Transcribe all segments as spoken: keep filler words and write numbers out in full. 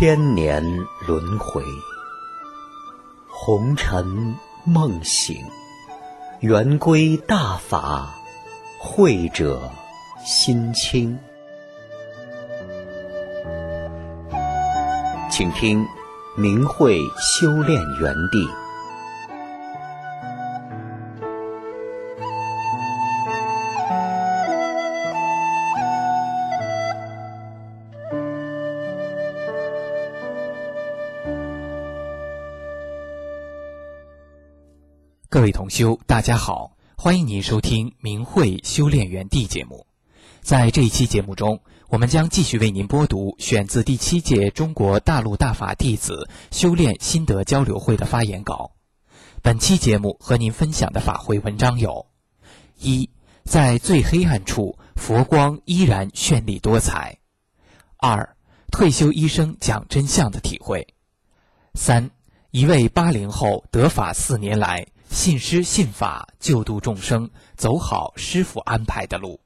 千年轮回，红尘梦醒，圆归大法，慧者心清。请听明慧修炼园地。 各位同修，大家好，欢迎您收听明慧修炼园地节目。在这一期节目中，我们将继续为您播读选自第七届中国大陆大法弟子修炼心得交流会的发言稿。本期节目和您分享的法会文章有：一，在最黑暗处，佛光依然绚丽多彩；二，退休医生讲真相的体会；三，一位八零后得法四年来，信师信法，救度众生，走好师父安排的路。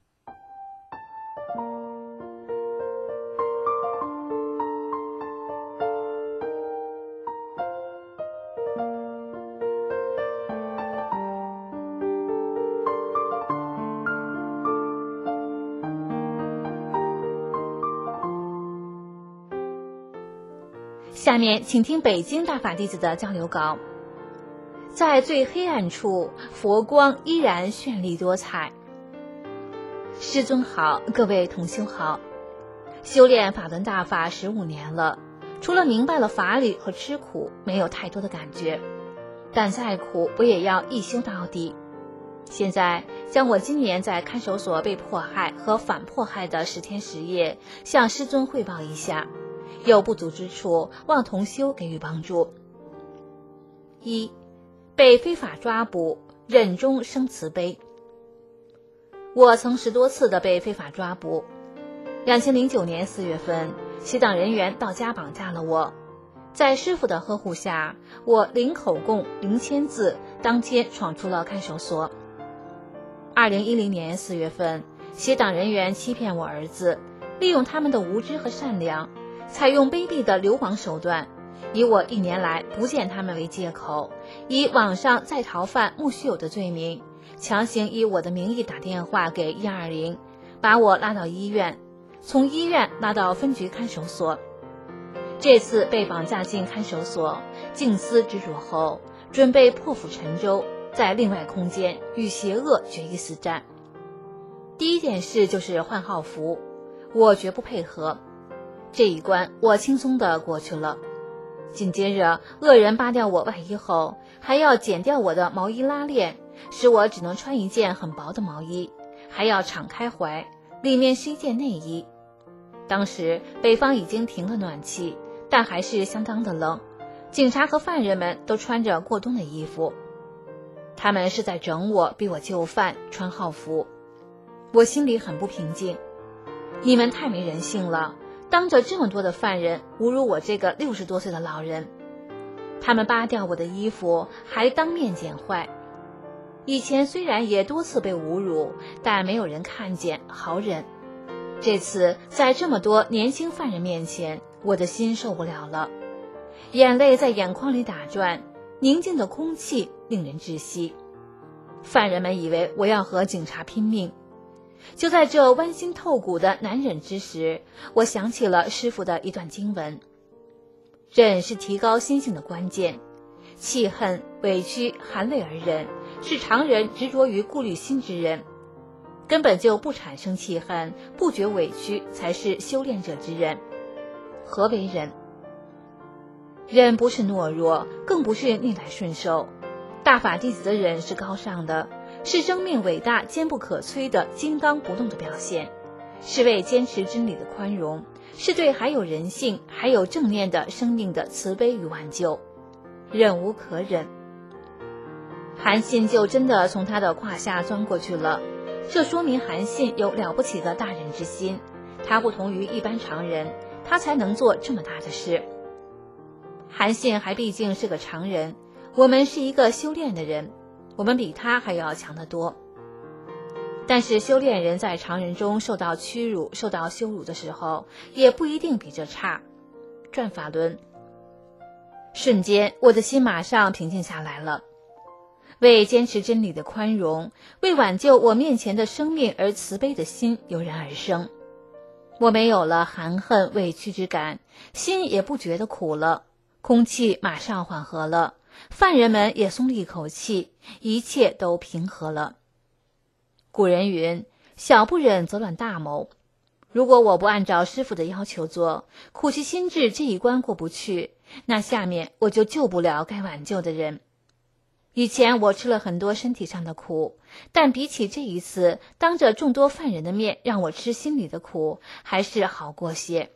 下面请听北京大法弟子的交流稿。在最黑暗处，佛光依然绚丽多彩。师尊好，各位同修好。修炼法轮大法十五年了，除了明白了法理和吃苦，没有太多的感觉，但再苦我也要一修到底。现在将我今年在看守所被迫害和反迫害的十天十夜向师尊汇报一下，有不足之处，望同修给予帮助。一，被非法抓捕，忍中生慈悲。我曾十多次的被非法抓捕。二零零九年四月份，西藏人员到家绑架了我，在师父的呵护下，我零口供零签字，当天闯出了看守所。二零一零年四月份，西藏人员欺骗我儿子，利用他们的无知和善良，采用卑鄙的流氓手段，以我一年来不见他们为借口，以网上在逃犯穆须有的罪名，强行以我的名义打电话给一二零，把我拉到医院，从医院拉到分局看守所。这次被绑架进看守所，静思执着后，准备破釜沉舟，在另外空间与邪恶决一死战。第一件事就是换号服，我绝不配合。这一关我轻松地过去了。紧接着，恶人扒掉我外衣后，还要剪掉我的毛衣拉链，使我只能穿一件很薄的毛衣，还要敞开怀，里面是一件内衣。当时北方已经停了暖气，但还是相当的冷，警察和犯人们都穿着过冬的衣服。他们是在整我，逼我就范，穿号服。我心里很不平静，你们太没人性了，当着这么多的犯人侮辱我这个六十多岁的老人。他们扒掉我的衣服，还当面剪坏。以前虽然也多次被侮辱，但没有人看见，好忍。这次在这么多年轻犯人面前，我的心受不了了，眼泪在眼眶里打转，宁静的空气令人窒息。犯人们以为我要和警察拼命。就在这剜心透骨的难忍之时，我想起了师父的一段经文：忍是提高心性的关键，气恨、委屈、含泪而忍，是常人执着于顾虑心之人。根本就不产生气恨，不觉委屈，才是修炼者之人。何为忍？忍不是懦弱，更不是逆来顺受。大法弟子的忍是高尚的，是生命伟大坚不可摧的金刚不动的表现，是为坚持真理的宽容，是对还有人性还有正念的生命的慈悲与挽救。忍无可忍。韩信就真的从他的胯下钻过去了，这说明韩信有了不起的大忍之心，他不同于一般常人，他才能做这么大的事。韩信还毕竟是个常人，我们是一个修炼的人，我们比他还要强得多。但是修炼人在常人中受到屈辱、受到羞辱的时候，也不一定比这差。 转法轮。瞬间，我的心马上平静下来了。为坚持真理的宽容，为挽救我面前的生命而慈悲的心油然而生。我没有了含恨委屈之感，心也不觉得苦了，空气马上缓和了，犯人们也松了一口气，一切都平和了。古人云，小不忍则乱大谋。如果我不按照师父的要求做，苦其心志这一关过不去，那下面我就救不了该挽救的人。以前我吃了很多身体上的苦，但比起这一次当着众多犯人的面让我吃心里的苦，还是好过些。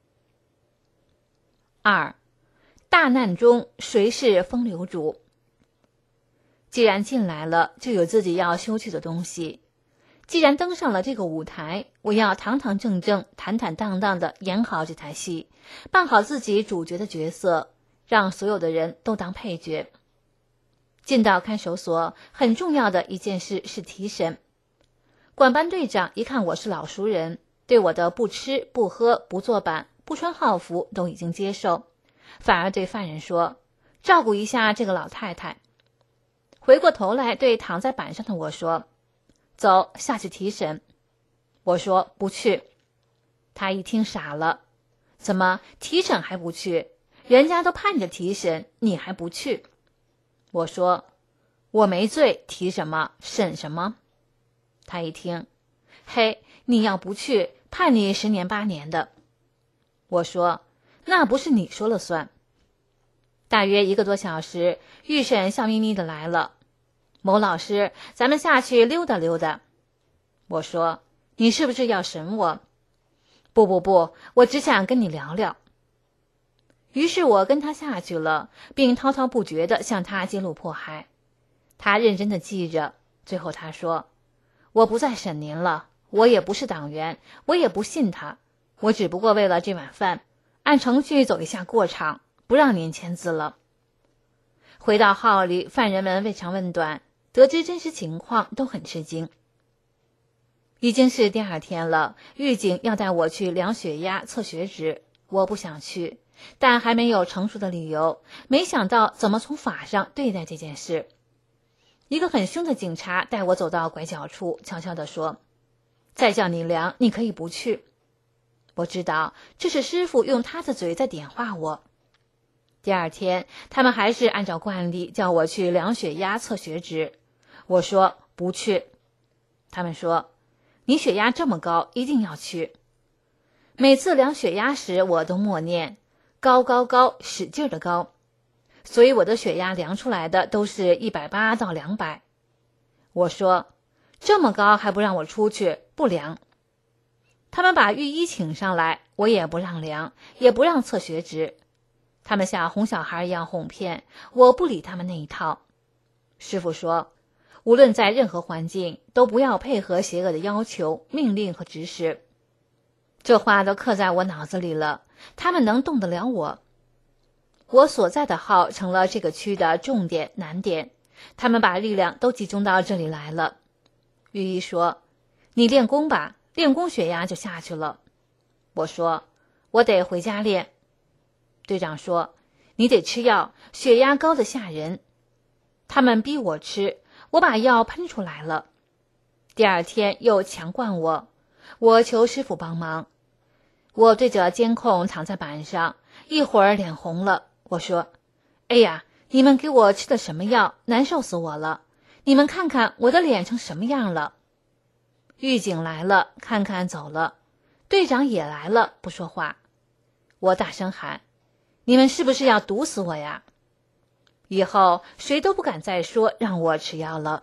二，大难中谁是风流主？既然进来了，就有自己要修去的东西。既然登上了这个舞台，我要堂堂正正、坦坦荡荡地演好这台戏，扮好自己主角的角色，让所有的人都当配角。进到看守所，很重要的一件事是提审。管班队长一看我是老熟人，对我的不吃不喝不坐板不穿号服都已经接受，反而对犯人说，照顾一下这个老太太。回过头来对躺在板上的我说，走，下去提审。我说不去。他一听傻了，怎么提审还不去？人家都盼着提审，你还不去？我说我没罪，提什么审什么？他一听，嘿，你要不去，判你十年八年的。我说那不是你说了算。大约一个多小时，预审笑眯眯的来了，某老师，咱们下去溜达溜达。我说你是不是要审我？不不不，我只想跟你聊聊。于是我跟他下去了，并滔滔不绝地向他揭露迫害。他认真地记着，最后他说，我不再审您了，我也不是党员，我也不信他，我只不过为了这碗饭，按程序走一下过场，不让您签字了。回到号里，犯人们问长问短，得知真实情况都很吃惊。已经是第二天了，狱警要带我去量血压测血脂，我不想去，但还没有成熟的理由，没想到怎么从法上对待这件事。一个很凶的警察带我走到拐角处，悄悄地说，再叫你量，你可以不去。我知道这是师父用他的嘴在点化我。第二天他们还是按照惯例叫我去量血压测血脂，我说不去。他们说，你血压这么高，一定要去。每次量血压时，我都默念高高高，使劲的高，所以我的血压量出来的都是一百八到两百。我说这么高还不让我出去，不量。他们把御医请上来，我也不让量，也不让测血脂。他们像哄小孩一样哄骗，我不理他们那一套。师父说，无论在任何环境，都不要配合邪恶的要求、命令和指使。这话都刻在我脑子里了，他们能动得了我？我所在的号成了这个区的重点难点，他们把力量都集中到这里来了。御医说，你练功吧，练功血压就下去了。我说，我得回家练。队长说，你得吃药，血压高得吓人。他们逼我吃，我把药喷出来了。第二天又强灌我，我求师傅帮忙。我对着监控躺在板上，一会儿脸红了。我说，哎呀，你们给我吃的什么药，难受死我了，你们看看我的脸成什么样了。狱警来了，看看走了，队长也来了，不说话。我大声喊，你们是不是要毒死我呀？以后谁都不敢再说让我吃药了。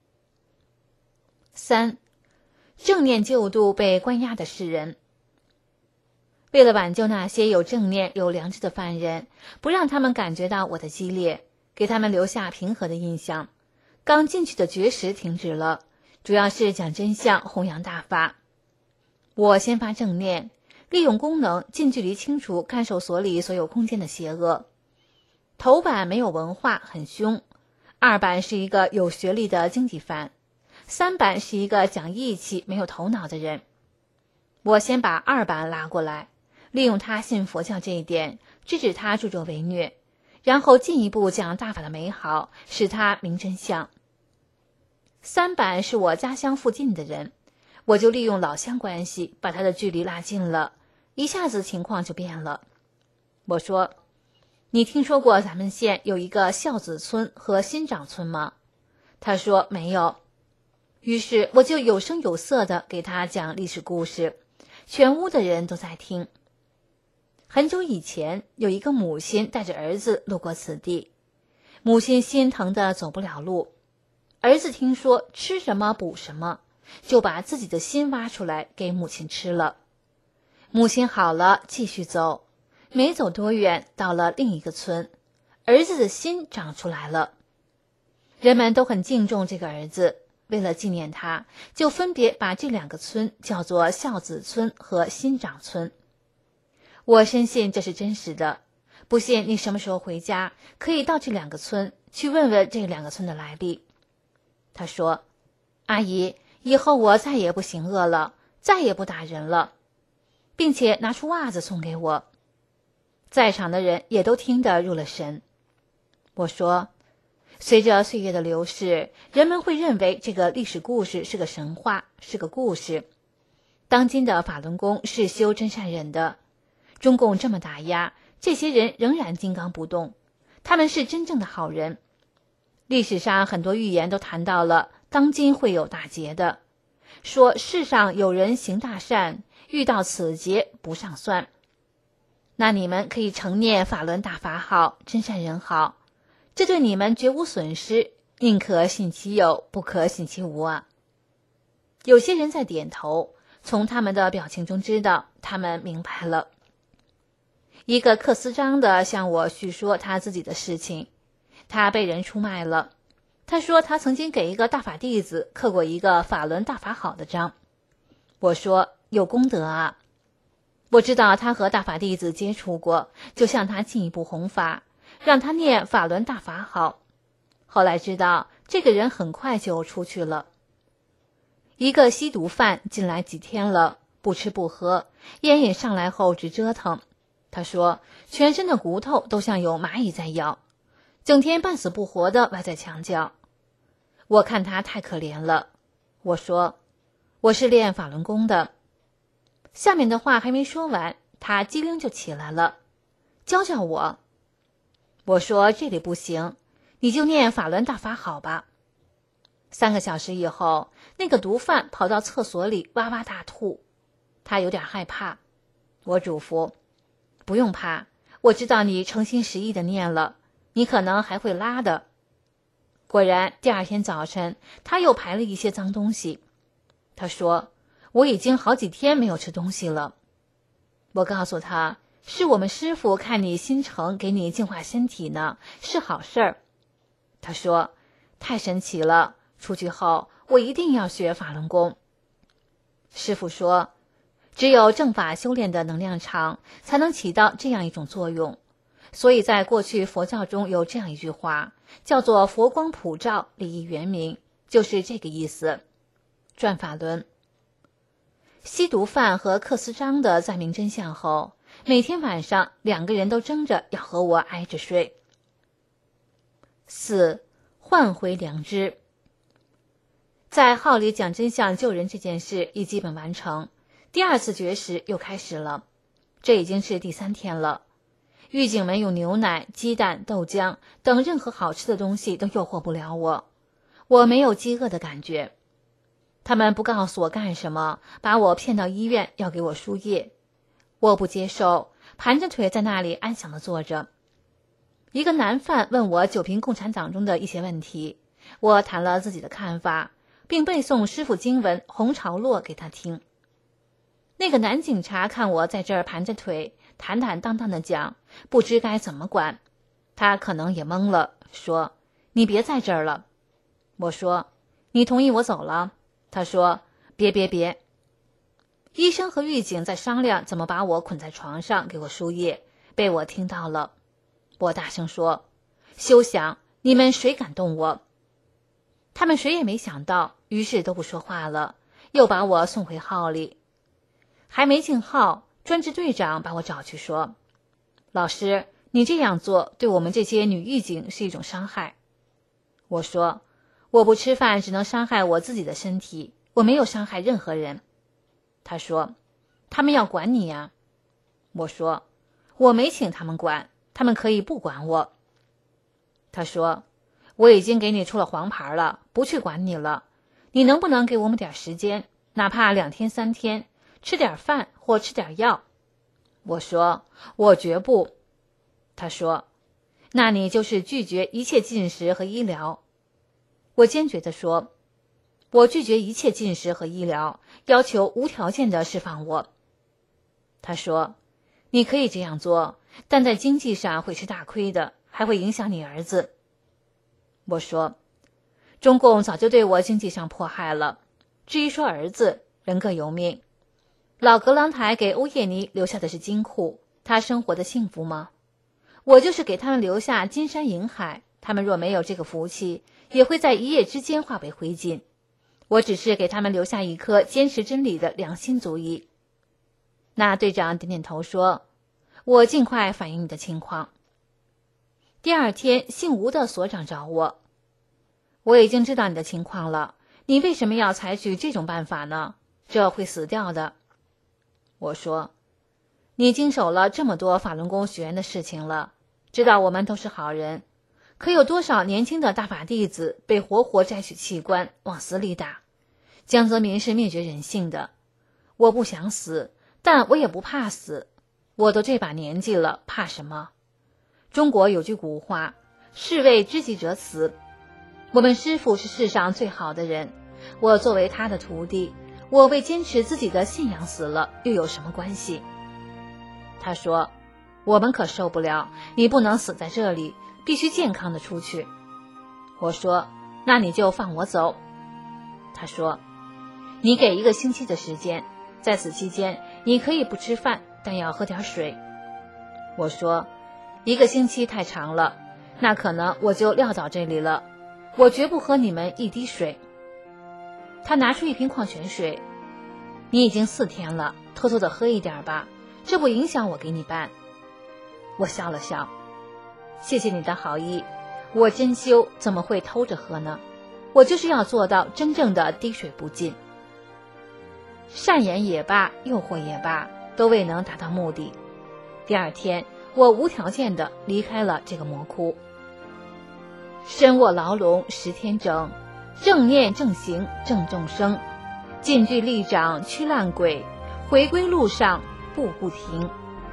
三，正念救度被关押的世人。为了挽救那些有正念有良知的犯人，不让他们感觉到我的激烈，给他们留下平和的印象，刚进去的绝食停止了，主要是讲真相，弘扬大法。我先发正念，利用功能近距离清除看守所里所有空间的邪恶。头版没有文化，很凶；二版是一个有学历的经济犯；三版是一个讲义气、没有头脑的人。我先把二版拉过来， 利用他信佛教这一点，制止他助纣为虐，然后进一步讲大法的美好，使他明真相。三板是我家乡附近的人，我就利用老乡关系把他的距离拉近了，一下子情况就变了。我说，你听说过咱们县有一个孝子村和新长村吗？他说没有。于是我就有声有色地给他讲历史故事，全屋的人都在听。很久以前，有一个母亲带着儿子路过此地，母亲心疼得走不了路，儿子听说吃什么补什么，就把自己的心挖出来给母亲吃了。母亲好了，继续走，没走多远，到了另一个村，儿子的心长出来了。人们都很敬重这个儿子，为了纪念他，就分别把这两个村叫做孝子村和新长村。我深信这是真实的，不信你什么时候回家，可以到这两个村去问问这两个村的来历。他说，阿姨，以后我再也不行恶了，再也不打人了，并且拿出袜子送给我。在场的人也都听得入了神。我说，随着岁月的流逝，人们会认为这个历史故事是个神话，是个故事。当今的法轮功是修真善忍的，中共这么打压，这些人仍然金刚不动，他们是真正的好人。历史上很多预言都谈到了当今会有大劫的，说世上有人行大善，遇到此劫不上算。那你们可以承念法轮大法好，真善人好，这对你们绝无损失，宁可信其有，不可信其无啊。有些人在点头，从他们的表情中知道他们明白了。一个刻私章的向我叙说他自己的事情，他被人出卖了。他说他曾经给一个大法弟子刻过一个法轮大法好的章。我说，有功德啊。我知道他和大法弟子接触过，就向他进一步弘法，让他念法轮大法好。后来知道这个人很快就出去了。一个吸毒犯进来几天了，不吃不喝，烟瘾上来后直折腾。他说全身的骨头都像有蚂蚁在咬，整天半死不活地歪在墙角。我看他太可怜了，我说，我是练法轮功的。下面的话还没说完，他机灵就起来了，教教我。我说，这里不行，你就念法轮大法好吧。三个小时以后，那个毒贩跑到厕所里哇哇大吐，他有点害怕。我嘱咐，不用怕，我知道你诚心实意的念了，你可能还会拉的。果然第二天早晨，他又排了一些脏东西。他说，我已经好几天没有吃东西了。我告诉他，是我们师父看你心诚，给你净化身体呢，是好事儿。他说，太神奇了，出去后我一定要学法轮功。师父说，只有正法修炼的能量场，才能起到这样一种作用。所以在过去佛教中有这样一句话，叫做佛光普照，利益圆明，就是这个意思。转法轮。吸毒犯和刻私章的在明真相后，每天晚上两个人都争着要和我挨着睡。四、换回良知。在号里讲真相救人这件事已基本完成，第二次绝食又开始了，这已经是第三天了。狱警们用牛奶、鸡蛋、豆浆等任何好吃的东西都诱惑不了我，我没有饥饿的感觉。他们不告诉我干什么，把我骗到医院要给我输液，我不接受，盘着腿在那里安详地坐着。一个男犯问我九评共产党中的一些问题，我谈了自己的看法，并背诵师父经文《红潮落》给他听。那个男警察看我在这儿盘着腿，坦坦荡荡地讲，不知该怎么管。他可能也懵了，说，你别在这儿了。我说，你同意我走了？他说，别别别。医生和狱警在商量怎么把我捆在床上给我输液，被我听到了。我大声说，休想，你们谁敢动我？他们谁也没想到，于是都不说话了，又把我送回号里。还没进号， 专职队长把我找去说，老师，你这样做对我们这些女狱警是一种伤害。我说，我不吃饭只能伤害我自己的身体，我没有伤害任何人。他说，他们要管你呀。我说，我没请他们管，他们可以不管我。他说，我已经给你出了黄牌了，不去管你了，你能不能给我们点时间，哪怕两天三天，吃点饭或吃点药？我说，我绝不。他说，那你就是拒绝一切进食和医疗。我坚决地说，我拒绝一切进食和医疗，要求无条件地释放我。他说，你可以这样做，但在经济上会吃大亏的，还会影响你儿子。我说，中共早就对我经济上迫害了，至于说儿子，人各有命。老格朗台给欧叶尼留下的是金库，他生活的幸福吗？我就是给他们留下金山银海，他们若没有这个福气，也会在一夜之间化为灰烬。我只是给他们留下一颗坚持真理的良心足矣。那队长点点头说，我尽快反映你的情况。第二天，姓吴的所长找我，我已经知道你的情况了，你为什么要采取这种办法呢？这会死掉的。我说，你经手了这么多法轮功学员的事情了，知道我们都是好人，可有多少年轻的大法弟子被活活摘取器官往死里打？江泽民是灭绝人性的，我不想死，但我也不怕死，我都这把年纪了，怕什么？中国有句古话，士为知己者死。我们师父是世上最好的人，我作为他的徒弟，我为坚持自己的信仰死了，又有什么关系？他说，我们可受不了，你不能死在这里，必须健康的出去。我说，那你就放我走。他说，你给一个星期的时间，在此期间你可以不吃饭，但要喝点水。我说，一个星期太长了，那可能我就撂倒这里了，我绝不喝你们一滴水。他拿出一瓶矿泉水，你已经四天了，偷偷的喝一点吧，这不影响我给你办。我笑了笑，谢谢你的好意，我真修怎么会偷着喝呢？我就是要做到真正的滴水不进。善言也罢，诱惑也罢，都未能达到目的。第二天，我无条件的离开了这个魔窟。身卧牢笼十天整，正念正行正众生，近距力掌驱烂鬼，回归路上步步停。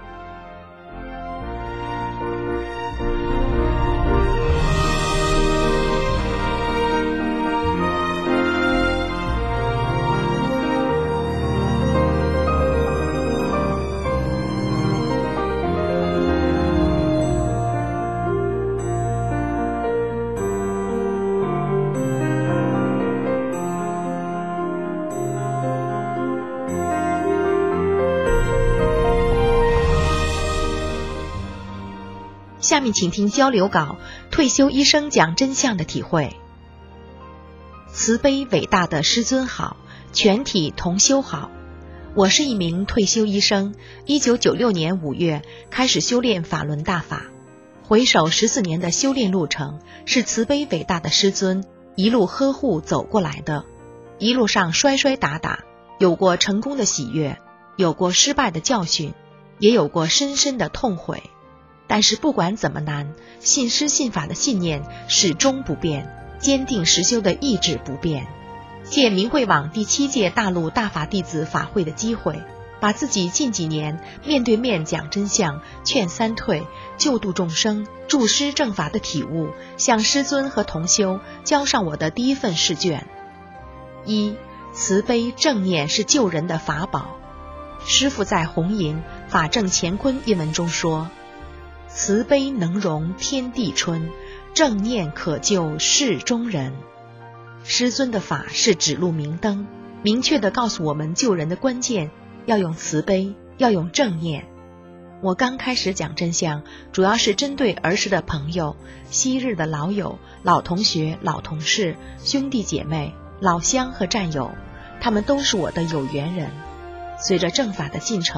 下面请听交流稿，退休医生讲真相的体会。慈悲伟大的师尊好，全体同修好。我是一名退休医生，一九九六年五月开始修炼法轮大法。回首十四年的修炼路程，是慈悲伟大的师尊一路呵护走过来的。一路上摔摔打打，有过成功的喜悦，有过失败的教训，也有过深深的痛悔。但是不管怎么难，信师信法的信念始终不变，坚定实修的意志不变。借明慧网第七届大陆大法弟子法会的机会，把自己近几年面对面讲真相、劝三退、救度众生、助师正法的体悟，向师尊和同修交上我的第一份试卷。一、慈悲正念是救人的法宝。师父在红银法正乾坤一文中说，慈悲能容天地春，正念可救世中人。师尊的法是指路明灯，明确地告诉我们救人的关键，要用慈悲，要用正念。我刚开始讲真相，主要是针对儿时的朋友、昔日的老友、老同学、老同事、兄弟姐妹、老乡和战友，他们都是我的有缘人。随着正法的进程，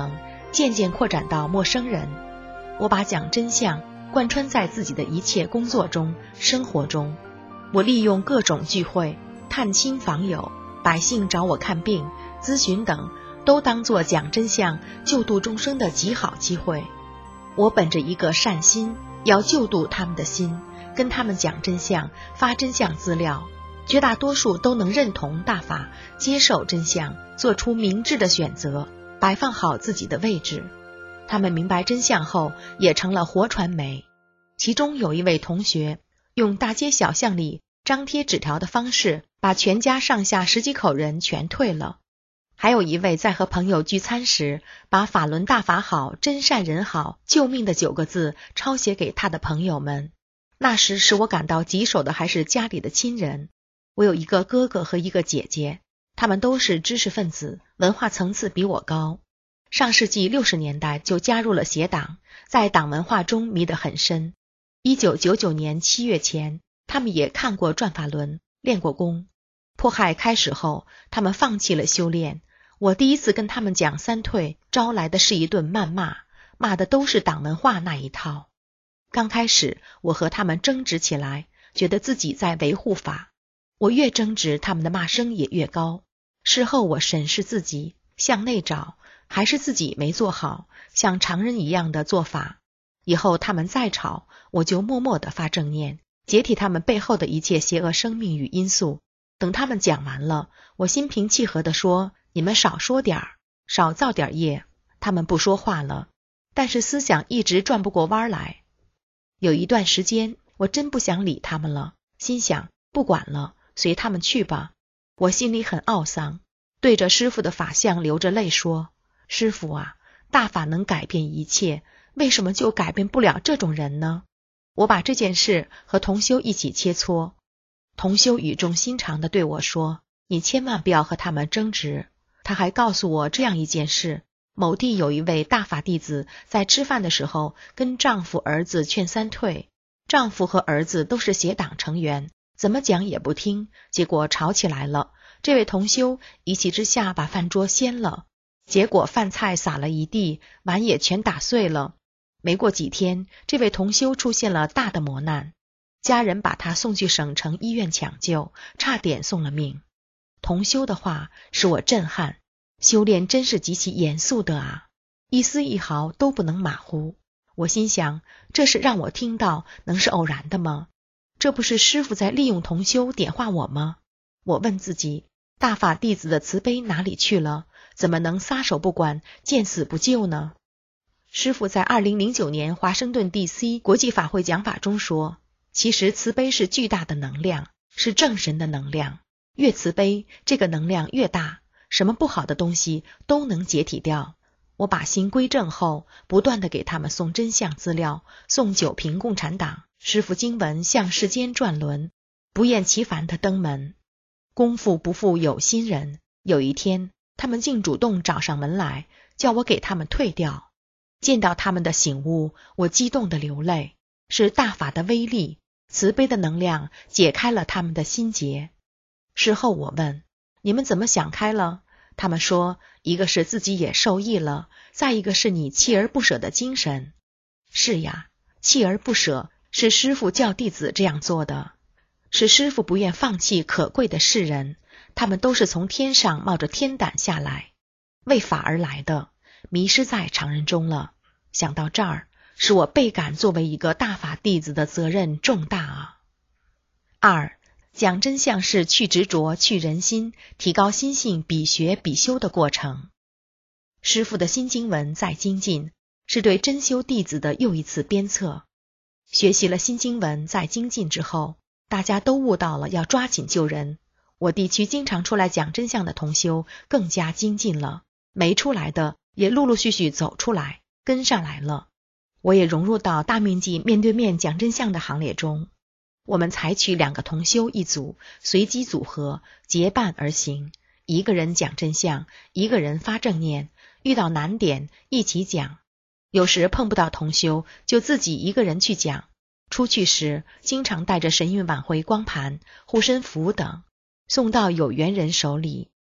渐渐扩展到陌生人。我把讲真相贯穿在自己的一切工作中、生活中。我利用各种聚会、探亲访友、百姓找我看病、咨询等，都当作讲真相、救度众生的极好机会。我本着一个善心，要救度他们的心，跟他们讲真相，发真相资料。绝大多数都能认同大法，接受真相，做出明智的选择，摆放好自己的位置。他们明白真相后，也成了活传媒。其中有一位同学，用大街小巷里张贴纸条的方式，把全家上下十几口人全退了。还有一位在和朋友聚餐时，把法轮大法好，真善人好，救命的九个字抄写给他的朋友们。那时使我感到棘手的还是家里的亲人。我有一个哥哥和一个姐姐，他们都是知识分子，文化层次比我高。上世纪六十年代就加入了邪党，在党文化中迷得很深。一九九九年七月前，他们也看过转法轮，练过功。迫害开始后，他们放弃了修炼。我第一次跟他们讲三退，招来的是一顿谩骂，骂的都是党文化那一套。刚开始我和他们争执起来，觉得自己在维护法。我越争执，他们的骂声也越高。事后我审视自己，向内找，还是自己没做好，像常人一样的做法。以后他们再吵，我就默默地发正念，解体他们背后的一切邪恶生命与因素。等他们讲完了，我心平气和地说，你们少说点儿，少造点业。他们不说话了，但是思想一直转不过弯来。有一段时间，我真不想理他们了，心想不管了，随他们去吧。我心里很懊丧，对着师父的法相流着泪说，师父啊，大法能改变一切，为什么就改变不了这种人呢？我把这件事和同修一起切磋。同修语重心长地对我说，你千万不要和他们争执。他还告诉我这样一件事，某地有一位大法弟子在吃饭的时候跟丈夫儿子劝三退，丈夫和儿子都是邪党成员，怎么讲也不听，结果吵起来了。这位同修一气之下把饭桌掀了，结果饭菜洒了一地，碗也全打碎了。没过几天，这位同修出现了大的磨难，家人把他送去省城医院抢救，差点送了命。同修的话使我震撼，修炼真是极其严肃的啊，一丝一毫都不能马虎。我心想，这是让我听到，能是偶然的吗？这不是师父在利用同修点化我吗？我问自己，大法弟子的慈悲哪里去了？怎么能撒手不管，见死不救呢？师父在二零零九年华盛顿 D C 国际法会讲法中说，其实慈悲是巨大的能量，是正神的能量，越慈悲，这个能量越大，什么不好的东西都能解体掉。我把心归正后，不断地给他们送真相资料，送九瓶共产党，师父经文向世间转轮，不厌其烦地登门。功夫不负有心人，有一天他们竟主动找上门来，叫我给他们退掉。见到他们的醒悟，我激动地流泪，是大法的威力，慈悲的能量解开了他们的心结。事后我问，你们怎么想开了？他们说，一个是自己也受益了，再一个是你锲而不舍的精神。是呀，锲而不舍是师父教弟子这样做的，是师父不愿放弃可贵的世人，他们都是从天上冒着天胆下来，为法而来的，迷失在常人中了。想到这儿，使我倍感作为一个大法弟子的责任重大啊。二，讲真相是去执着、去人心，提高心性比学比修的过程。师父的新经文在精进，是对真修弟子的又一次鞭策。学习了新经文在精进之后，大家都悟到了要抓紧救人。我地区经常出来讲真相的同修更加精进了，没出来的也陆陆续续走出来，跟上来了。我也融入到大面积面对面讲真相的行列中。我们采取两个同修一组，随机组合，结伴而行，一个人讲真相，一个人发正念，遇到难点一起讲。有时碰不到同修，就自己一个人去讲。出去时经常带着神韵挽回光盘、护身符等，送到有缘人手里。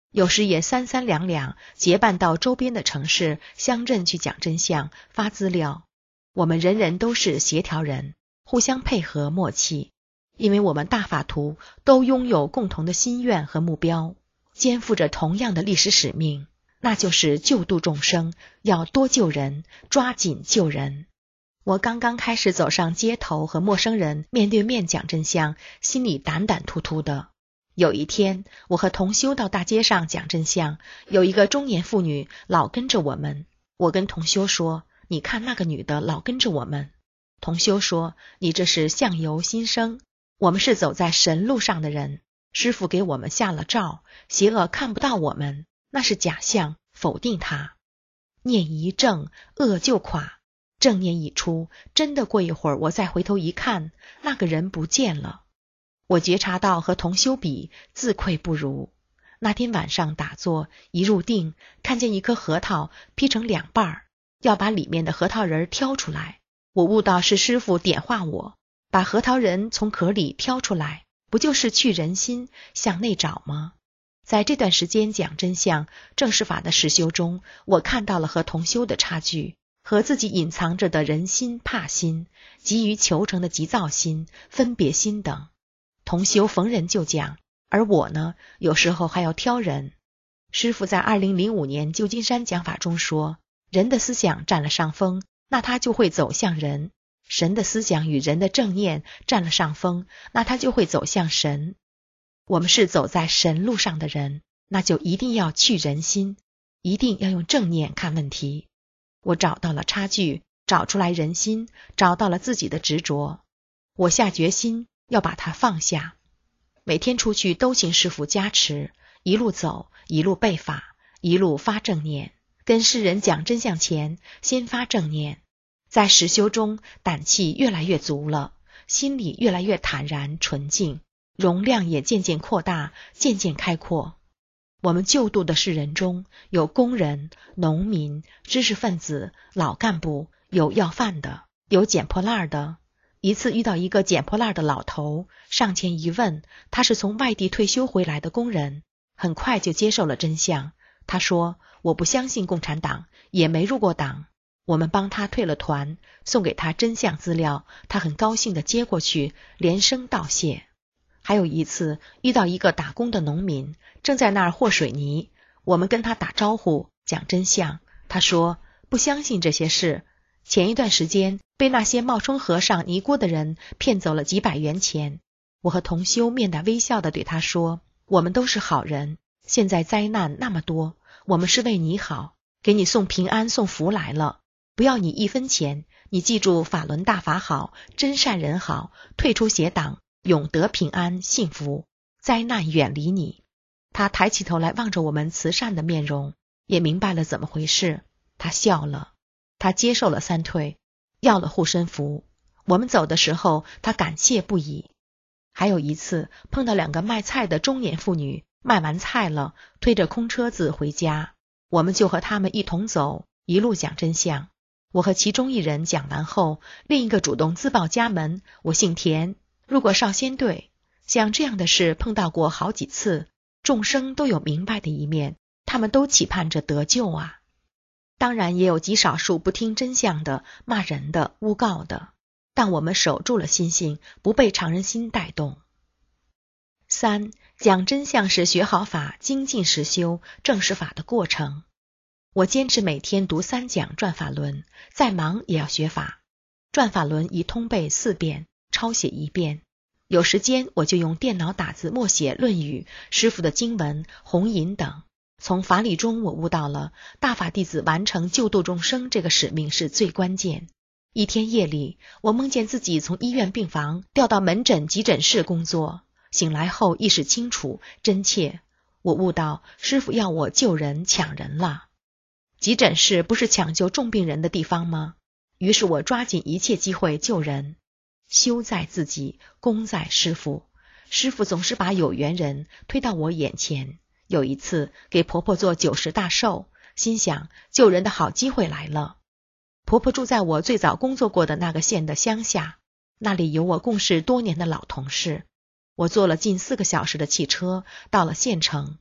有时也三三两两结伴到周边的城市乡镇去讲真相发资料。我们人人都是协调人，互相配合默契，因为我们大法图都拥有共同的心愿和目标，肩负着同样的历史使命，那就是救度众生，要多救人，抓紧救人。我刚刚开始走上街头和陌生人面对面讲真相，心里胆胆突突的。有一天，我和同修到大街上讲真相，有一个中年妇女老跟着我们。我跟同修说，你看那个女的老跟着我们。同修说，你这是相由心生，我们是走在神路上的人，师父给我们下了罩，邪恶看不到我们，那是假象，否定它。念一正，恶就垮。正念一出，真的过一会儿我再回头一看，那个人不见了。我觉察到和同修比，自愧不如。那天晚上打坐，一入定，看见一颗核桃劈成两半，要把里面的核桃仁挑出来。我悟到是师父点化我，把核桃仁从壳里挑出来，不就是去人心，向内找吗？在这段时间讲真相正视法的实修中，我看到了和同修的差距，和自己隐藏着的人心、怕心、急于求成的急躁心、分别心等。同修逢人就讲，而我呢，有时候还要挑人。师父在二零零五年旧金山讲法中说，人的思想占了上风，那他就会走向人；神的思想与人的正念占了上风，那他就会走向神。我们是走在神路上的人，那就一定要去人心，一定要用正念看问题。我找到了差距，找出来人心，找到了自己的执着，我下决心要把它放下。每天出去都请师父加持，一路走，一路背法，一路发正念。跟世人讲真相前，先发正念。在实修中，胆气越来越足了，心里越来越坦然纯净，容量也渐渐扩大，渐渐开阔。我们救度的世人中，有工人、农民、知识分子、老干部，有要饭的，有捡破烂的。一次遇到一个捡破烂的老头，上前一问，他是从外地退休回来的工人，很快就接受了真相。他说，我不相信共产党，也没入过党。我们帮他退了团，送给他真相资料，他很高兴地接过去，连声道谢。还有一次遇到一个打工的农民，正在那儿和水泥，我们跟他打招呼，讲真相。他说不相信这些事，前一段时间被那些冒充和尚尼姑的人骗走了几百元钱。我和同修面带微笑地对他说，我们都是好人，现在灾难那么多，我们是为你好，给你送平安送福来了，不要你一分钱，你记住法轮大法好，真善人好，退出邪党，永得平安幸福，灾难远离你。他抬起头来望着我们慈善的面容，也明白了怎么回事，他笑了。他接受了三退，要了护身符。我们走的时候，他感谢不已。还有一次碰到两个卖菜的中年妇女，卖完菜了，推着空车子回家，我们就和他们一同走，一路讲真相。我和其中一人讲完后，另一个主动自报家门，我姓田，入过少先队。像这样的事碰到过好几次，众生都有明白的一面，他们都期盼着得救啊。当然也有极少数不听真相的、骂人的、诬告的，但我们守住了心性，不被常人心带动。三、讲真相是学好法、精进实修、正视法的过程。我坚持每天读三讲转法轮，再忙也要学法。转法轮一通背四遍，抄写一遍。有时间我就用电脑打字默写《论语》、师父的经文、弘引等。从法理中我悟到了大法弟子完成救度众生这个使命是最关键。一天夜里，我梦见自己从医院病房调到门诊急诊室工作，醒来后意识清楚真切，我悟到师父要我救人抢人了。急诊室不是抢救重病人的地方吗？于是我抓紧一切机会救人。修在自己，功在师父。师父总是把有缘人推到我眼前。有一次给婆婆做九十大寿，心想救人的好机会来了。婆婆住在我最早工作过的那个县的乡下，那里有我共事多年的老同事。我坐了近四个小时的汽车到了县城，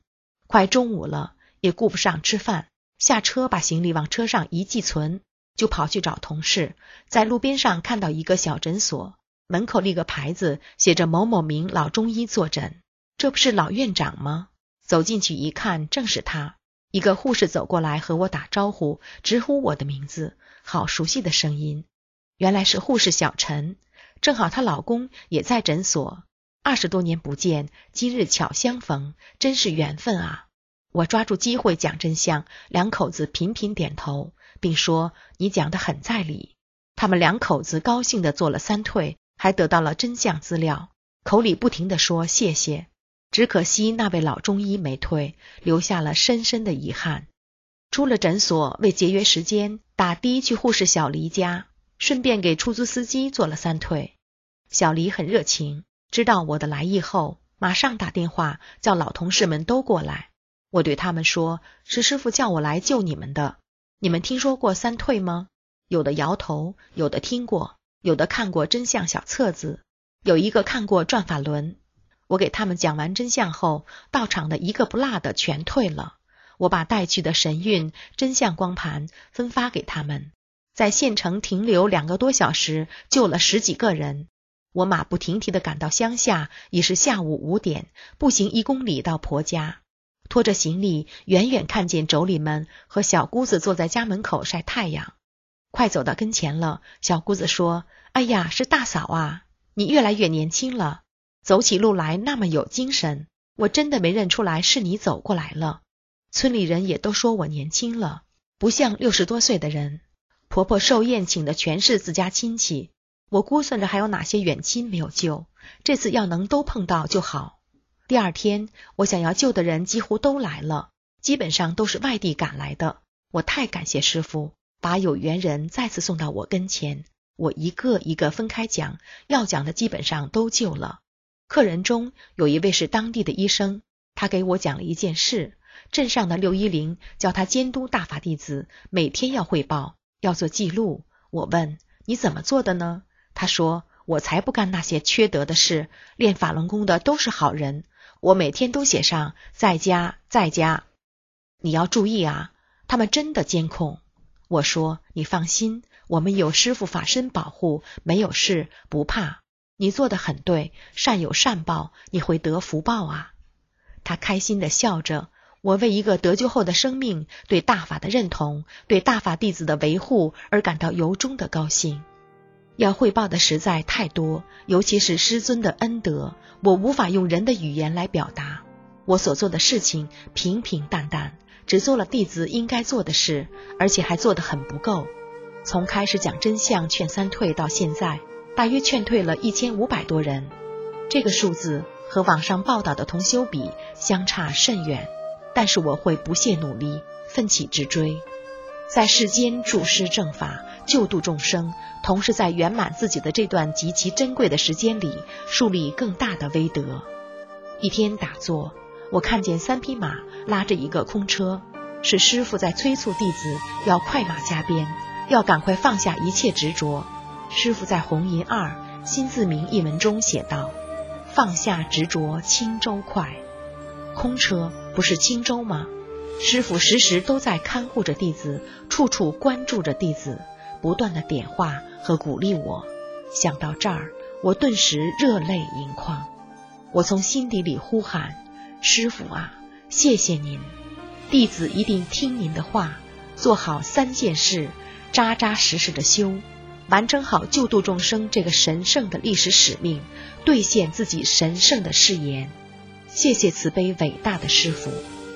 快中午了，也顾不上吃饭，下车把行李往车上一寄存，就跑去找同事。在路边上看到一个小诊所，门口立个牌子，写着某某名老中医坐诊。这不是老院长吗？走进去一看，正是他。一个护士走过来和我打招呼，直呼我的名字，好熟悉的声音。原来是护士小陈，正好她老公也在诊所，二十多年不见，今日巧相逢，真是缘分啊。我抓住机会讲真相，两口子频频点头，并说你讲得很在理。他们两口子高兴地做了三退，还得到了真相资料，口里不停地说谢谢。只可惜那位老中医没退，留下了深深的遗憾。出了诊所，为节约时间，打的去护士小黎家，顺便给出租司机做了三退。小黎很热情，知道我的来意后，马上打电话叫老同事们都过来。我对他们说，是师傅叫我来救你们的。你们听说过三退吗？有的摇头，有的听过，有的看过真相小册子，有一个看过转法轮。我给他们讲完真相后，到场的一个不落的全退了。我把带去的神韵真相光盘分发给他们，在县城停留两个多小时，救了十几个人。我马不停蹄地赶到乡下，已是下午五点，步行一公里到婆家。拖着行李，远远看见妯娌们和小姑子坐在家门口晒太阳。快走到跟前了，小姑子说，哎呀，是大嫂啊，你越来越年轻了，走起路来那么有精神，我真的没认出来是你走过来了。村里人也都说我年轻了，不像六十多岁的人。婆婆寿宴请的全是自家亲戚，我估算着还有哪些远亲没有救，这次要能都碰到就好。第二天，我想要救的人几乎都来了，基本上都是外地赶来的。我太感谢师父，把有缘人再次送到我跟前。我一个一个分开讲，要讲的基本上都救了。客人中有一位是当地的医生，他给我讲了一件事，镇上的六一零叫他监督大法弟子，每天要汇报，要做记录。我问，你怎么做的呢？他说，我才不干那些缺德的事，练法轮功的都是好人，我每天都写上在家在家。你要注意啊，他们真的监控。我说，你放心，我们有师父法身保护，没有事，不怕。你做得很对，善有善报，你会得福报啊。他开心地笑着，我为一个得救后的生命对大法的认同，对大法弟子的维护而感到由衷的高兴。要汇报的实在太多，尤其是师尊的恩德，我无法用人的语言来表达。我所做的事情平平淡淡，只做了弟子应该做的事，而且还做得很不够。从开始讲真相劝三退到现在，大约劝退了一千五百多人。这个数字和网上报道的同修比相差甚远，但是我会不懈努力，奋起直追，在世间助师正法，救度众生，同时在圆满自己的这段极其珍贵的时间里，树立更大的威德。一天打坐，我看见三匹马拉着一个空车，是师父在催促弟子要快马加鞭，要赶快放下一切执着。师父在红银二心自明一文中写道，放下执着轻舟快。空车不是轻舟吗？师父时时都在看护着弟子，处处关注着弟子，不断的点化和鼓励我。想到这儿，我顿时热泪盈眶。我从心底里呼喊，师父啊，谢谢您，弟子一定听您的话，做好三件事，扎扎实实的修，完成好救度众生这个神圣的历史使命，兑现自己神圣的誓言。谢谢慈悲伟大的师父。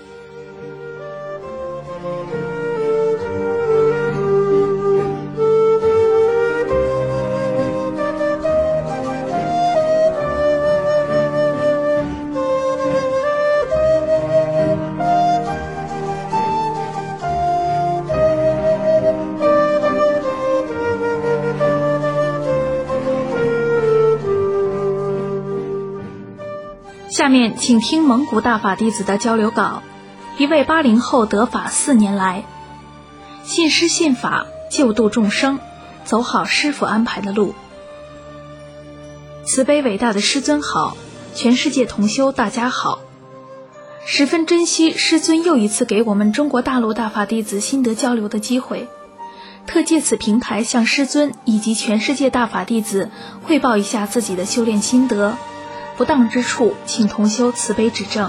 下面请听蒙古大法弟子的交流稿。一位八零后得法四年来，信师信法，救度众生，走好师父安排的路。慈悲伟大的师尊好，全世界同修大家好。 十分珍惜师尊又一次给我们中国大陆大法弟子心得交流的机会，特借此平台向师尊以及全世界大法弟子汇报一下自己的修炼心得，不当之处请同修慈悲指正。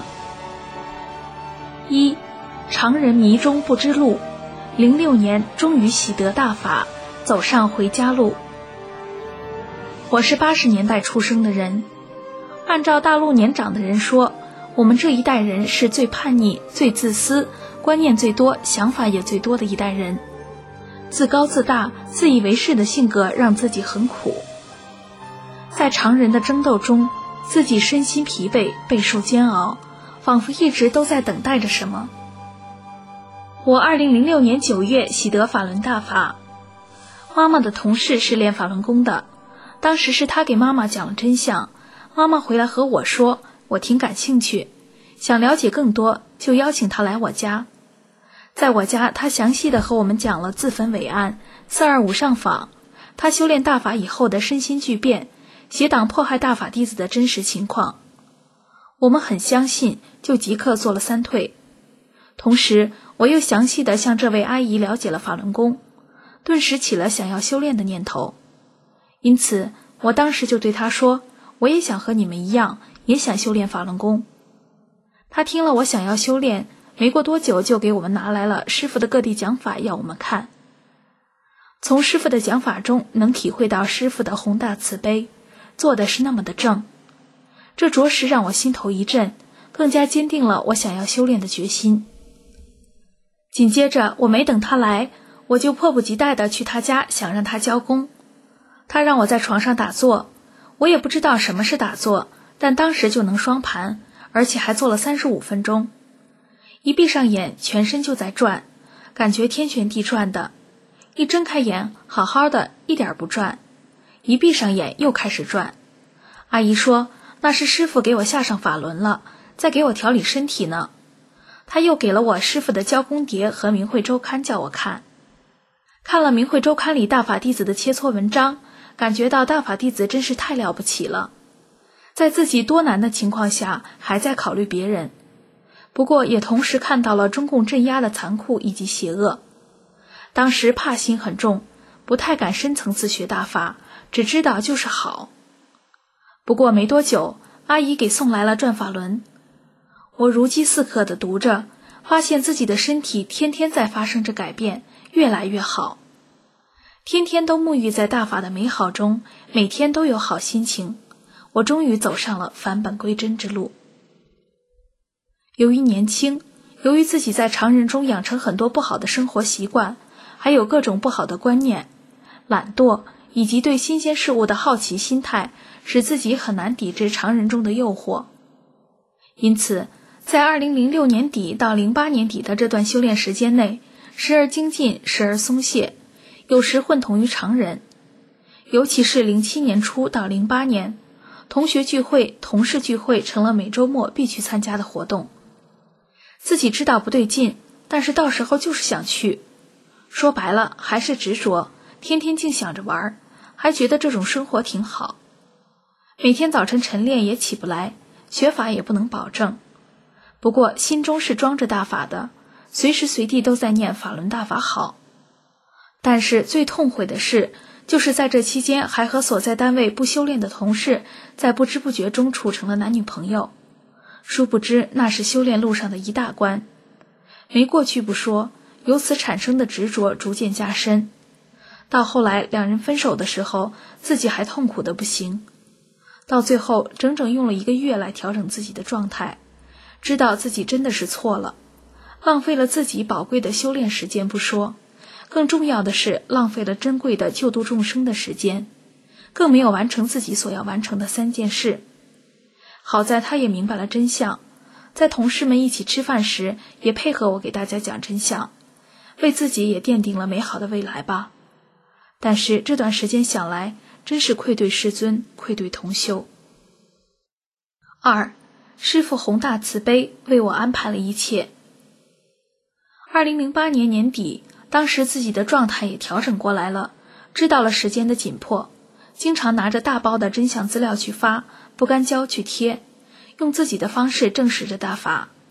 一，常人迷中不知路，零六年终于喜得大法，走上回家路。我是八十年代出生的人，按照大陆年长的人说，我们这一代人是最叛逆、最自私、观念最多、想法也最多的一代人。自高自大、自以为是的性格让自己很苦，在常人的争斗中，自己身心疲惫，备受煎熬，仿佛一直都在等待着什么。我二零零六年九月喜得法轮大法，妈妈的同事是练法轮功的，当时是他给妈妈讲了真相，妈妈回来和我说，我挺感兴趣，想了解更多，就邀请他来我家。在我家，他详细的和我们讲了自焚伟案、四二五上访，他修炼大法以后的身心巨变，邪党迫害大法弟子的真实情况。我们很相信，就即刻做了三退。同时，我又详细的向这位阿姨了解了法轮功，顿时起了想要修炼的念头。因此，我当时就对她说，我也想和你们一样，也想修炼法轮功。她听了我想要修炼，没过多久就给我们拿来了师父的各地讲法要我们看。从师父的讲法中能体会到师父的宏大慈悲，做的是那么的正，这着实让我心头一震，更加坚定了我想要修炼的决心。紧接着我没等他来，我就迫不及待地去他家，想让他教功。他让我在床上打坐，我也不知道什么是打坐，但当时就能双盘，而且还做了三十五分钟。一闭上眼，全身就在转，感觉天旋地转的。一睁开眼，好好的，一点不转。一闭上眼，又开始转。阿姨说，那是师父给我下上法轮了，在给我调理身体呢。他又给了我师父的教功牒和明慧周刊叫我看。看了明慧周刊里大法弟子的切磋文章，感觉到大法弟子真是太了不起了，在自己多难的情况下，还在考虑别人。不过也同时看到了中共镇压的残酷以及邪恶。当时怕心很重，不太敢深层次学大法，只知道就是好。不过没多久，阿姨给送来了转法轮。我如饥似渴地读着，发现自己的身体天天在发生着改变，越来越好。天天都沐浴在大法的美好中，每天都有好心情。我终于走上了返本归真之路。由于年轻，由于自己在常人中养成很多不好的生活习惯，还有各种不好的观念，懒惰以及对新鲜事物的好奇心态，使自己很难抵制常人中的诱惑。因此，在二零零六年底到零八年底的这段修炼时间内，时而精进，时而松懈，有时混同于常人。尤其是零七年初到零八年，同学聚会、同事聚会成了每周末必须参加的活动。自己知道不对劲，但是到时候就是想去。说白了，还是执着，天天净想着玩，还觉得这种生活挺好。每天早晨晨练也起不来，学法也不能保证。不过心中是装着大法的，随时随地都在念法轮大法好。但是最痛悔的是，就是在这期间还和所在单位不修炼的同事，在不知不觉中处成了男女朋友。殊不知那是修炼路上的一大关。没过去不说，由此产生的执着逐渐加深。到后来两人分手的时候，自己还痛苦的不行。到最后整整用了一个月来调整自己的状态，知道自己真的是错了，浪费了自己宝贵的修炼时间不说，更重要的是浪费了珍贵的救度众生的时间，更没有完成自己所要完成的三件事。好在他也明白了真相，在同事们一起吃饭时也配合我给大家讲真相，为自己也奠定了美好的未来吧。但是这段时间想来，真是愧对师尊，愧对同修。二，师父宏大慈悲，为我安排了一切。二零零八年年底，当时自己的状态也调整过来了，知道了时间的紧迫，经常拿着大包的真相资料去发，不干胶去贴，用自己的方式证实着大法。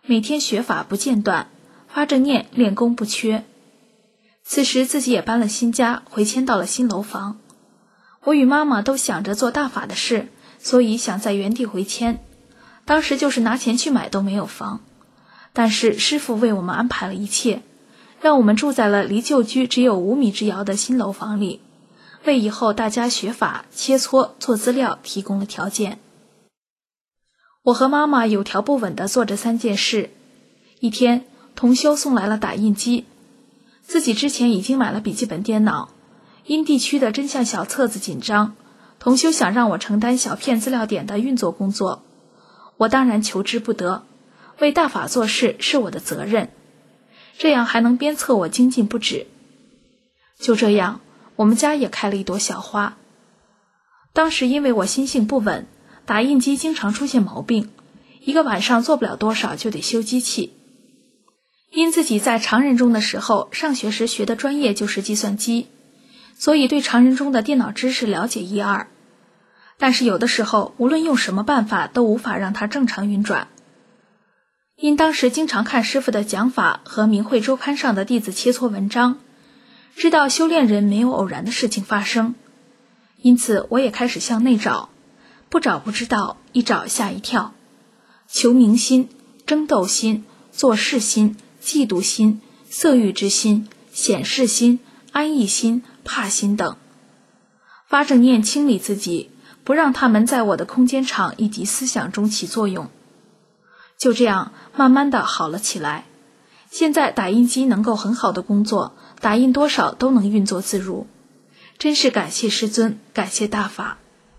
每天学法不间断，发着念练功不缺。此时自己也搬了新家，回迁到了新楼房。我与妈妈都想着做大法的事，所以想在原地回迁。当时就是拿钱去买都没有房，但是师父为我们安排了一切，让我们住在了离旧居只有五米之遥的新楼房里，为以后大家学法、切磋、做资料提供了条件。我和妈妈有条不紊地做着三件事。一天，同修送来了打印机，自己之前已经买了笔记本电脑，因地区的真相小册子紧张，同修想让我承担小片资料点的运作工作，我当然求之不得，为大法做事是我的责任，这样还能鞭策我精进不止。就这样，我们家也开了一朵小花。当时因为我心性不稳，打印机经常出现毛病，一个晚上做不了多少就得修机器。因自己在常人中的时候，上学时学的专业就是计算机，所以对常人中的电脑知识了解一二。但是有的时候，无论用什么办法都无法让它正常运转。因当时经常看师父的讲法和明慧周刊上的弟子切磋文章，知道修炼人没有偶然的事情发生，因此我也开始向内找，不找不知道，一找吓一跳。求名心、争斗心、做事心、嫉妒心、色欲之心、显示心、安逸心、怕心等，发正念清理自己，不让他们在我的空间场以及思想中起作用。就这样慢慢的好了起来，现在打印机能够很好的工作，打印多少都能运作自如，真是感谢师尊，感谢大法。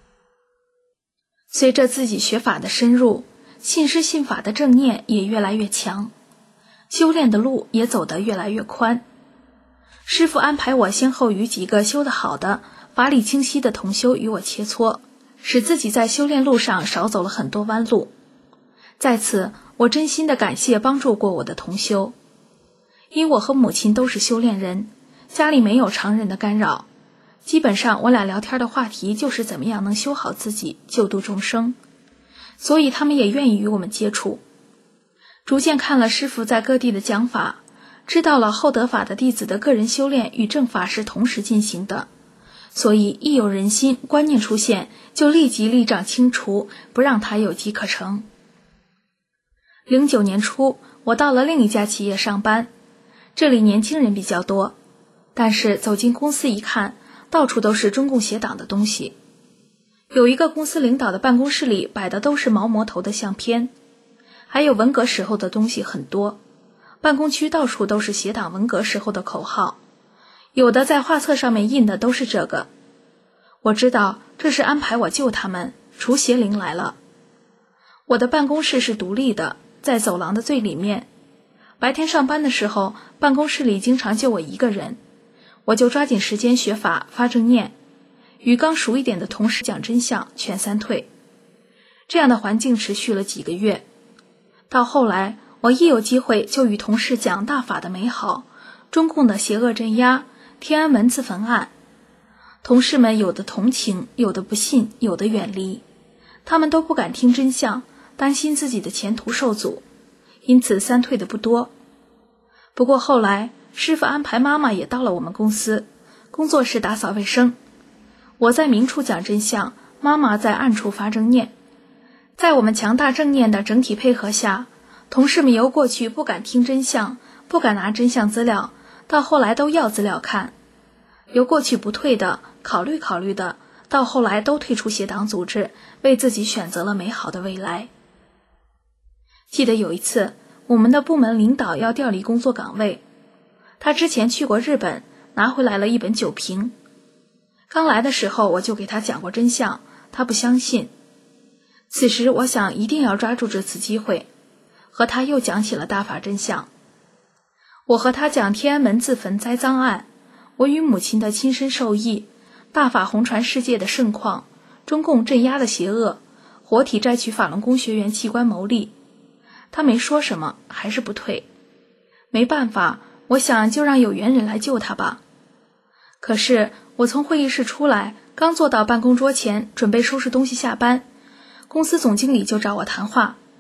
随着自己学法的深入，信师信法的正念也越来越强，修炼的路也走得越来越宽。师父安排我先后与几个修得好的、法理清晰的同修与我切磋，使自己在修炼路上少走了很多弯路。在此，我真心的感谢帮助过我的同修。因我和母亲都是修炼人，家里没有常人的干扰，基本上我俩聊天的话题就是怎么样能修好自己，救度众生，所以他们也愿意与我们接触。逐渐看了师父在各地的讲法，知道了后得法的弟子的个人修炼与正法是同时进行的，所以一有人心观念出现，就立即立障清除，不让它有机可乘。零九年初，我到了另一家企业上班，这里年轻人比较多，但是走进公司一看，到处都是中共邪党的东西。有一个公司领导的办公室里摆的都是毛魔头的相片，还有文革时候的东西很多，办公区到处都是邪党文革时候的口号，有的在画册上面印的都是这个。我知道这是安排我救他们，除邪灵来了。我的办公室是独立的，在走廊的最里面。白天上班的时候，办公室里经常就我一个人，我就抓紧时间学法发正念，与刚熟一点的同事讲真相，劝三退。这样的环境持续了几个月，到后来我一有机会就与同事讲大法的美好，中共的邪恶镇压，天安门自焚案。同事们有的同情，有的不信，有的远离，他们都不敢听真相，担心自己的前途受阻，因此三退的不多。不过后来师父安排妈妈也到了我们公司，工作室打扫卫生，我在明处讲真相，妈妈在暗处发正念。在我们强大正念的整体配合下，同事们由过去不敢听真相，不敢拿真相资料，到后来都要资料看，由过去不退的，考虑考虑的，到后来都退出邪党组织，为自己选择了美好的未来。记得有一次，我们的部门领导要调离工作岗位，他之前去过日本，拿回来了一本酒瓶。刚来的时候我就给他讲过真相，他不相信。此时我想一定要抓住这次机会，和他又讲起了大法真相。我和他讲天安门自焚栽赃案，我与母亲的亲身受益，大法红传世界的盛况，中共镇压的邪恶，活体摘取法轮功学员器官牟利。他没说什么，还是不退。没办法，我想就让有缘人来救他吧。可是我从会议室出来，刚坐到办公桌前，准备收拾东西下班，公司总经理就找我谈话。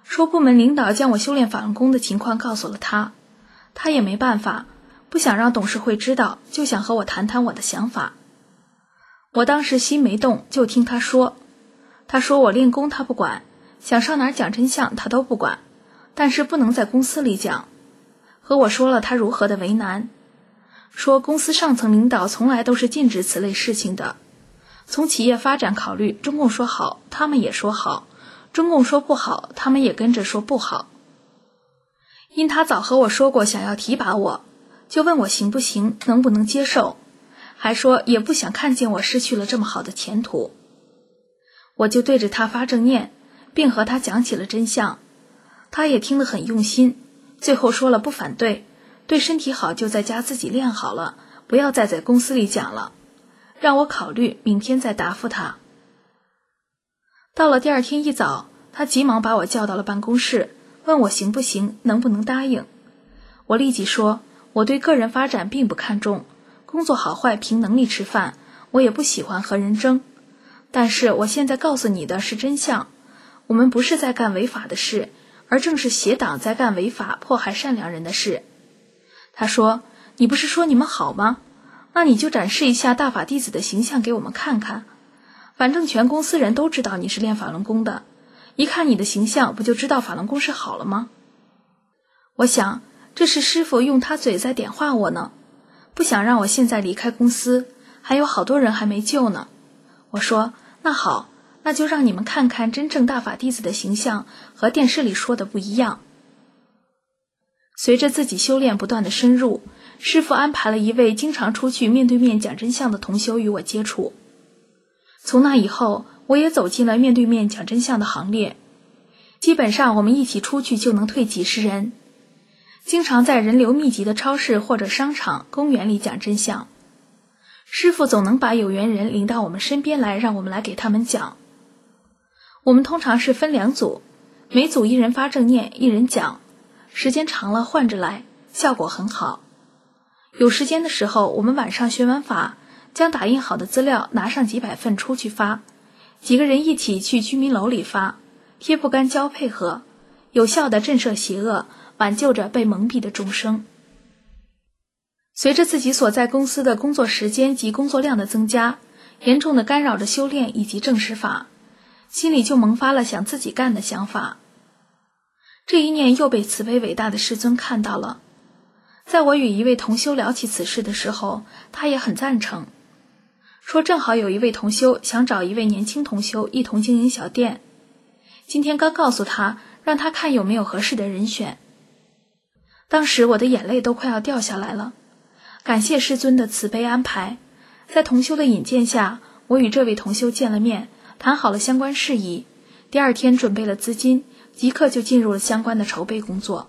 说部门领导将我修炼法轮功的情况告诉了他，他也没办法，不想让董事会知道，就想和我谈谈我的想法。我当时心没动，就听他说，他说我练功他不管，想上哪儿讲真相他都不管，但是不能在公司里讲，和我说了他如何的为难，说公司上层领导从来都是禁止此类事情的，从企业发展考虑，中共说好他们也说好，中共说不好他们也跟着说不好。因他早和我说过想要提拔我，就问我行不行，能不能接受，还说也不想看见我失去了这么好的前途。我就对着他发正念，并和他讲起了真相，他也听得很用心，最后说了不反对，对身体好就在家自己练好了，不要再在公司里讲了，让我考虑，明天再答复他。到了第二天一早，他急忙把我叫到了办公室，问我行不行，能不能答应。我立即说，我对个人发展并不看重，工作好坏凭能力吃饭，我也不喜欢和人争，但是我现在告诉你的是真相，我们不是在干违法的事，而正是邪党在干违法迫害善良人的事。他说，你不是说你们好吗？那你就展示一下大法弟子的形象给我们看看，反正全公司人都知道你是练法轮功的，一看你的形象不就知道法轮功是好了吗？我想这是师父用他嘴在点化我呢，不想让我现在离开公司，还有好多人还没救呢。我说，那好，那就让你们看看真正大法弟子的形象和电视里说的不一样。随着自己修炼不断的深入，师父安排了一位经常出去面对面讲真相的同修与我接触。从那以后，我也走进了面对面讲真相的行列，基本上我们一起出去就能退几十人，经常在人流密集的超市或者商场、公园里讲真相。师父总能把有缘人领到我们身边来，让我们来给他们讲。我们通常是分两组，每组一人发正念，一人讲，时间长了换着来，效果很好。有时间的时候，我们晚上学完法，将打印好的资料拿上几百份出去发，几个人一起去居民楼里发，贴不干胶配合，有效地震慑邪恶，挽救着被蒙蔽的众生。随着自己所在公司的工作时间及工作量的增加，严重地干扰着修炼以及正实法，心里就萌发了想自己干的想法。这一念又被慈悲伟大的师尊看到了。在我与一位同修聊起此事的时候，他也很赞成，说正好有一位同修想找一位年轻同修一同经营小店，今天刚告诉他，让他看有没有合适的人选。当时我的眼泪都快要掉下来了，感谢师尊的慈悲安排。在同修的引荐下，我与这位同修见了面，谈好了相关事宜，第二天准备了资金，即刻就进入了相关的筹备工作。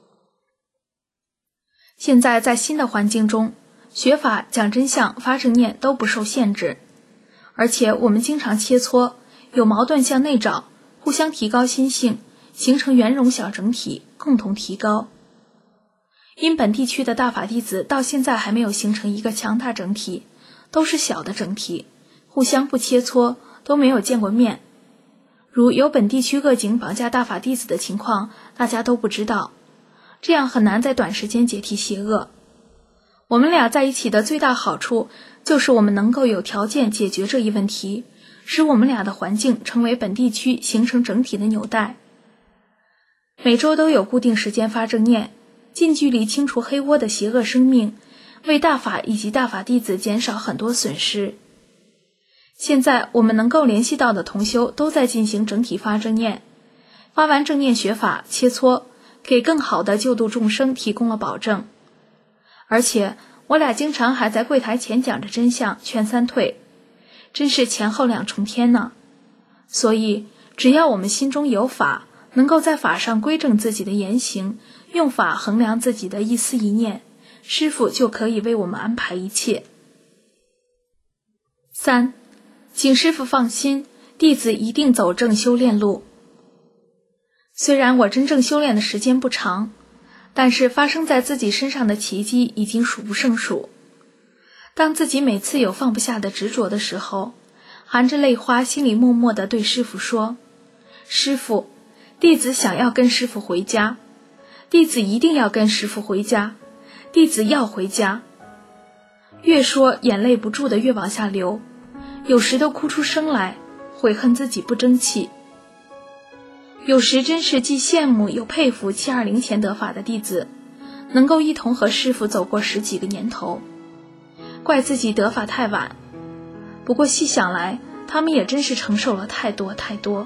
现在在新的环境中，学法、讲真相、发正念都不受限制，而且我们经常切磋，有矛盾向内找，互相提高心性，形成圆融小整体，共同提高。因本地区的大法弟子到现在还没有形成一个强大整体，都是小的整体，互相不切磋，都没有见过面。如有本地区恶警绑架大法弟子的情况，大家都不知道，这样很难在短时间解体邪恶。我们俩在一起的最大好处，就是我们能够有条件解决这一问题，使我们俩的环境成为本地区形成整体的纽带。每周都有固定时间发正念，近距离清除黑窝的邪恶生命，为大法以及大法弟子减少很多损失。现在我们能够联系到的同修都在进行整体发正念，发完正念学法切磋，给更好的救度众生提供了保证。而且我俩经常还在柜台前讲着真相，劝三退，真是前后两重天呢。所以只要我们心中有法，能够在法上规正自己的言行，用法衡量自己的一思一念，师父就可以为我们安排一切。三，请师父放心，弟子一定走正修炼路。虽然我真正修炼的时间不长，但是发生在自己身上的奇迹已经数不胜数。当自己每次有放不下的执着的时候，含着泪花，心里默默地对师父说，师父， 弟子想要跟师父回家，弟子一定要跟师父回家，弟子要回家。越说眼泪不住的越往下流，有时都哭出声来，悔恨自己不争气。有时真是既羡慕又佩服七二零前得法的弟子，能够一同和师父走过十几个年头，怪自己得法太晚。不过细想来，他们也真是承受了太多太多。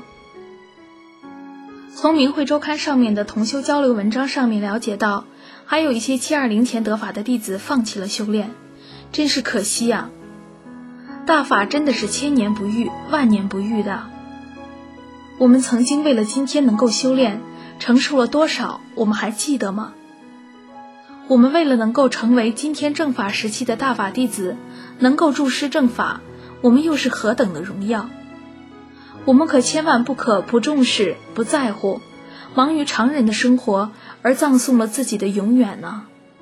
从明慧周刊上面的同修交流文章上面了解到，还有一些七二零前得法的弟子放弃了修炼，真是可惜啊。大法真的是千年不遇，万年不遇的。我们曾经为了今天能够修炼，承受了多少，我们还记得吗？我们为了能够成为今天正法时期的大法弟子，能够助师正法，我们又是何等的荣耀。我们可千万不可不重视、不在乎，忙于常人的生活，而葬送了自己的永远呢。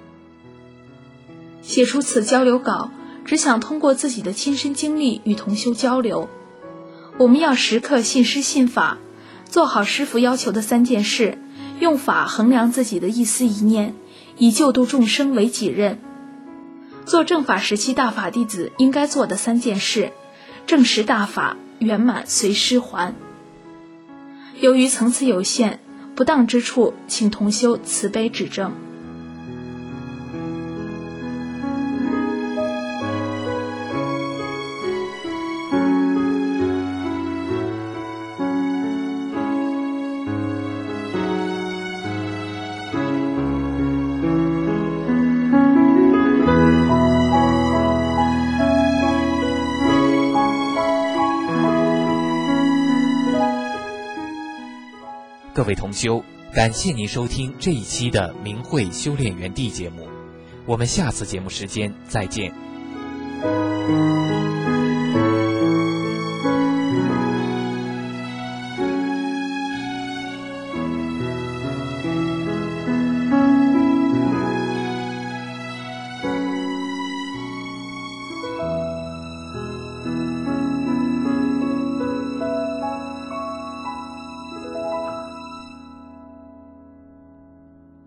写出此交流稿，只想通过自己的亲身经历与同修交流。我们要时刻信师信法，做好师父要求的三件事，用法衡量自己的一丝一念，以救度众生为己任。做正法时期大法弟子应该做的三件事，正实大法，圆满随师还。由于层次有限，不当之处请同修慈悲指正。 各位同修，感谢您收听这一期的明慧修炼园地节目，我们下次节目时间再见。